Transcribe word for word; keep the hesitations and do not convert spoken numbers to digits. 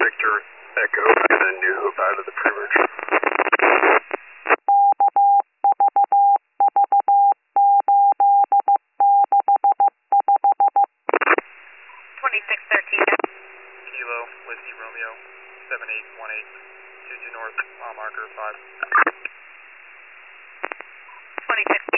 Victor Echo, and then New Hope out of the pre-merge. twenty-six thirteen. Kilo, Whiskey Romeo, seven eight one eight, two two north, mile marker five. twenty-six